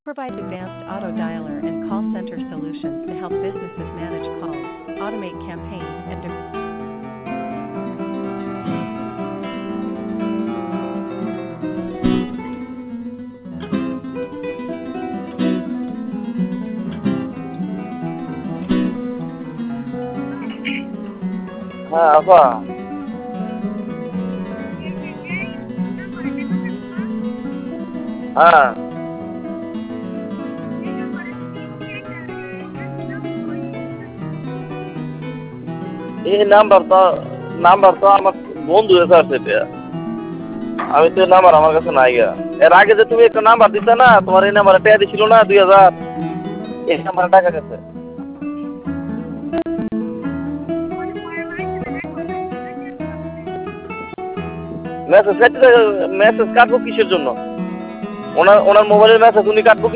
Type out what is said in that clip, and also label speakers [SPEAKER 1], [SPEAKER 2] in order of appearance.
[SPEAKER 1] provides advanced auto dialer and call center solutions to help businesses manage calls, automate campaigns, and
[SPEAKER 2] হ্যাঁ আপা। হ্যাঁ এই number তো আমার বন্ধু এসে আছে এটা। আমি তো নাম্বার আমার কাছে নাই গা। এর আগে যে তুমি একটা নাম্বার দিতে না, তোমার এই নাম্বারে টাকা দিছিল না 2000, এই নাম্বারে টাকা গেছে। মেসেজ কাটবো কিসের জন্য? ওনার মোবাইলের মেসেজ উনি কাটবো